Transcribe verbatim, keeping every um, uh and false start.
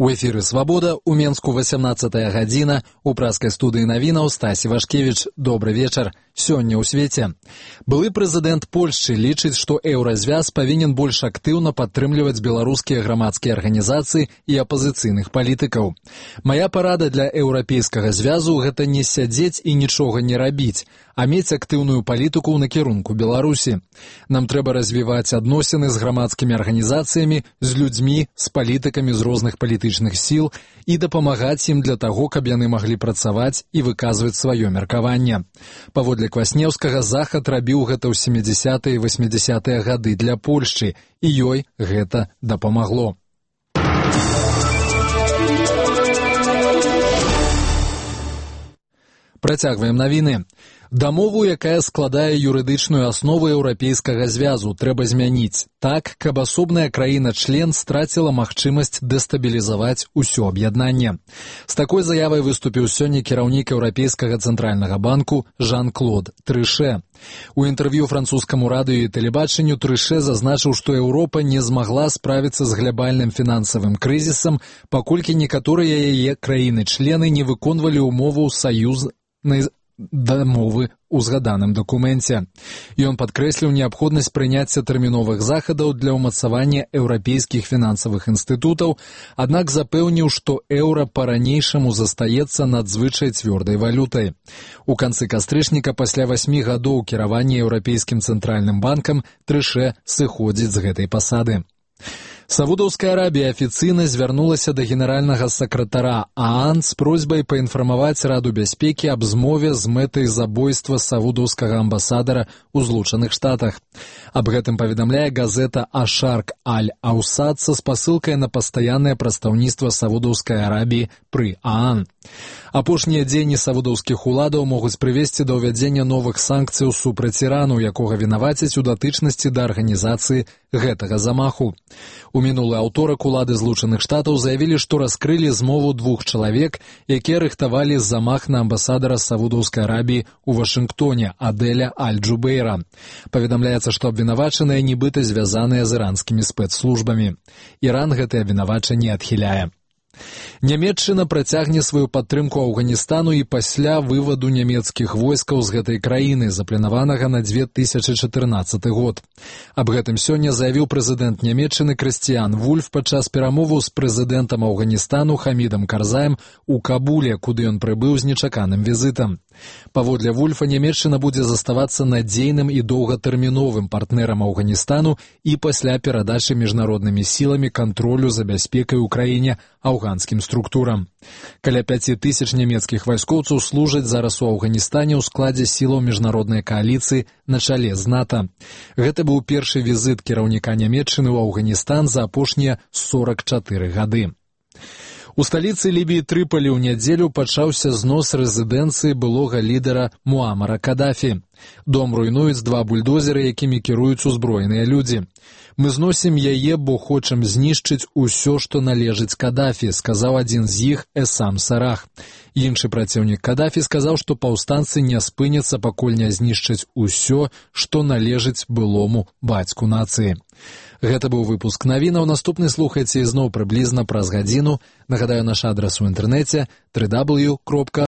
У эфіры «Свабода», у Менску васямнаццатая гадзіна, у праскай студыі навінаў Стасі Вашкевіч. Добры вечар. Сёння ў свеце. Былы прэзідэнт Польшчы лічыць, што еўразвяз павінен больш актыўна падтрымліваць беларускія грамадскія арганізацыі і апазіцыйных палітыкаў. Мая парада для еўрапейскага звязу – гэта не сядзець і нічога не рабіць, а мець актыўную палітыку ў накірунку Беларусі. Нам трэба развіваць адносіны з грамадскімі арганізацыямі, з людзьмі, з палітыкамі з розных палітычных сіл і дапамагаць ім для таго, каб яны маглі працаваць і выказваць сваё меркаванне. Паводле Кваснеўскага, Захад рабіў гэта ў сямідзясятыя і васьмідзясятыя гады для Польшчы, і ёй гэта дапамагло. Працягваем навіны. Дамову, якая складае юрыдычную аснову еўрапейскага звязу, трэба змяніць так, каб асобная краіна-член страціла магчымасць дэстабілізаваць усё аб'яднанне. З такой заявай выступіў сёння кіраўнік Еўрапейскага цэнтральнага банку Жан-Клод Трыше. У інтэрв'ю французскаму радыё і тэлебачанню Трыше зазначыў, што Еўропа не змагла справіцца з глябальным фінансавым крызісам, паколькі некаторыя яе краіны-члены не выконвалі ўмову саюзнай дамовы ў згаданым дакуменце. Ён падкрэсліў неабходнасць прыняцця тэрміновых захадаў для ўмацавання еўрапейскіх фінансавых інстытутаў, аднак запэўніў, што еўра па-ранейшаму застаецца надзвычай цвёрдай валютай. У канцы кастрычніка пасля васьмі гадоў кіравання Еўрапейскім цэнтральным банкам Трыше сыходзіць з гэтай пасады. Саудаўская Арабія афіцыйна звярнулася да генеральнага сакратара ААН з просьбай паінфармаваць Раду бяспекі аб змове з мэтай забойства саудаўскага амбасадара ў Злучаных Штатах. Аб гэтым паведамляе газета «Ашарк Аль-Аусад» са спасылкай на пастаяннае прадстаўніцтва Саудаўскай Арабіі пры ААН. Апошнія дзеянні саудаўскіх уладаў могуць прывесці да ўвядзення новых санкцыяў супраць Ірану, якога вінавацяць у датычнасці да арганізацыі гэтага замаху. У мінулы аўторак улады Злучаных Штатаў заявілі, што раскрылі змову двух чалавек, якія рыхтавалі замах на амбасадара Саудаўскай Арабіі ў Вашынгтоне Адэля Аль-Джубейра. Паведамляецца, што абвінавачаныя нібыта звязаныя з іранскімі спецслужбамі. Іран гэтае абвінавачанне адхіляе. Нямецчына працягне сваю падтрымку Афганістану і пасля вываду нямецкіх войскаў з гэтай краіны, запланаванага на две тысячы чатырнаццаты год. Аб гэтым сёння заявіў прэзідэнт Нямецчыны Крыстіян Вульф падчас перамоваў з прэзідэнтам Афганістану Хамідам Карзаем у Кабуле, куды ён прыбыў з нечаканым візітам. Паводле Вульфа, Нямецчына будзе заставацца надзейным і доўгатэрміновым партнерам Афганістану і пасля перадачы міжнароднымі сіламі кантролю за бяспекай у краіне афганскім структурам. Каля пяці тысяч нямецкіх вайскоўцаў служаць зараз у Афганістане ў складзе сілаў міжнароднай кааліцыі на чале з НАТО. Гэта быў першы візіт кіраўніка Нямецчыны ў Афганістан за апошнія сорак чатыры гады. У сталіцы Лібіі Трыполі ў нядзелю пачаўся знос рэзідэнцыі былога лідара Муамара Кадафі. Дом руйнуюць два бульдозеры, якімі кіруюць узброеныя людзі. «Мы зносім яе, бо хочам знішчыць усё, што належыць Кадафі», сказаў адзін з іх Эсам Сарах. Іншы праціўнік Кадафі сказаў, што паўстанцы не спыняцца, пакуль не знішчаць усё, што належыць былому бацьку нацыі. Гэта быў выпуск навінаў. Наступны слухайце ізноў прыблізна праз гадзіну. Нагадаю, наш адрас у інтэрнэце дабл ю дабл ю дабл ю кропка